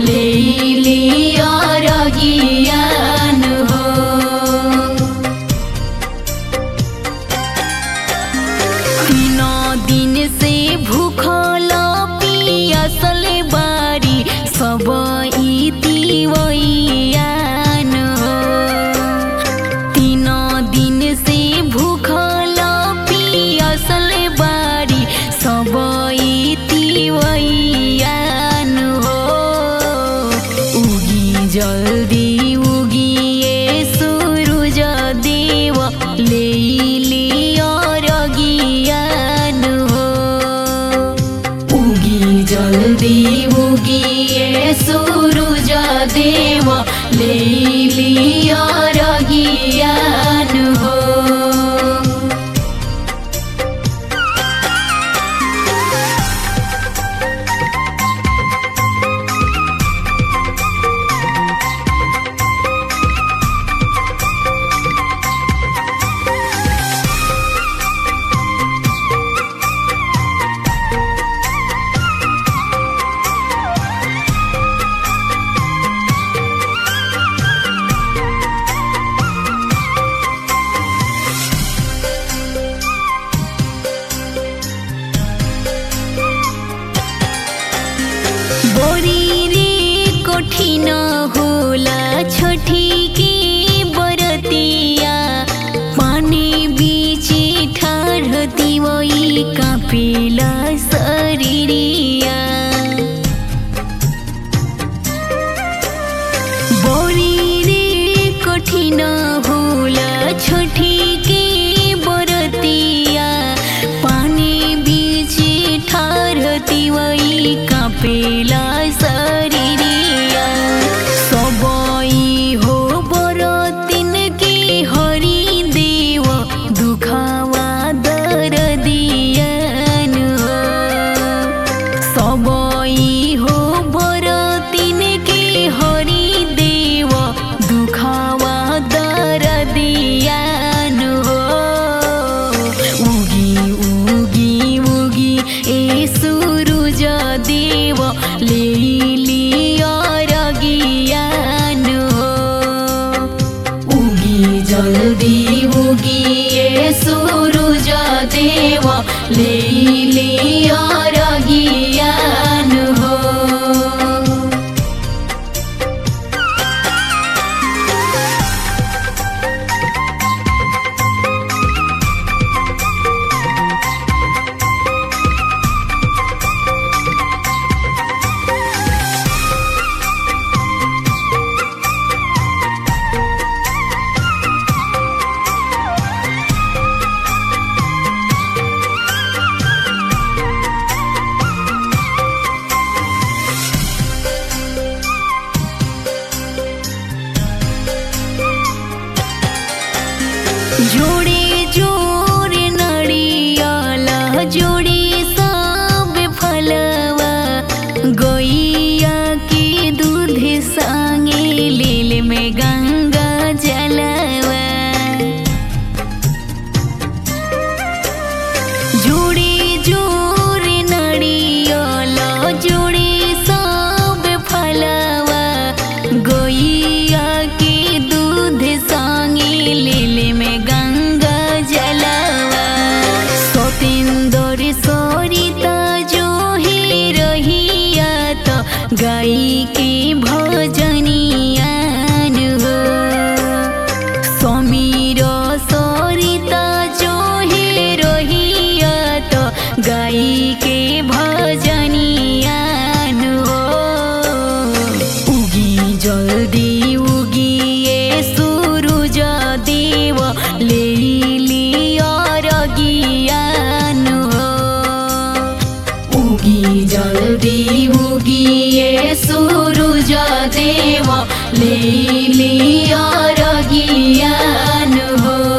ले लिया रगियान हो। तीनों दिन से भूखल पियासल बारी सब इतिवैयान हो। तीनों दिन से भूखल पियासल बारी सब इतिवैयान हो। उगी जल्दी उगिए सूरज देव ले लिया रगियान हो। उगी जल्दी उगिए सूरज देव ले लिया रगियान हो। बोरी रे कठिन होला छठी के बरतिया। पानी बीचे ठाढ़ती वही कापेला शरीरिया। बोरी रे कठिन होला छठी के बरतिया। पानी बीचे ठाढ़ती वही कापेला शरीरिया। सबई हो बरतिन के हरि देव दुखावा दरदियान हो। सबई हो बरतिन के हरि देव दुखावा दरदियान हो। उगी उगी उगी ए सूरज देव ले लिया रगियान हो। उगी जल्दी उगिए सूरज देव ले लिया रगियान हो। जोड़े जोड़े नड़ियाला जोड़े सब फलवा। गैया के दूध संगे लेल में गंगा जलवा। जोड़े जोड़े नड़ियाला जोड़े सब फलवा। गैया के दूध संगे लेल में गंगा जलवा। सतेंदर सरिता जो ही रहिया तो गाई के भजनियान हो। समीर सरिता जो ही रहिया तो गाई के भजनियान हो। उगी जल्दी उगिए सूरज देव ले लिया रगियान हो। उगी जल्दी उगिए सूरज देव ले लिया रगियान हो।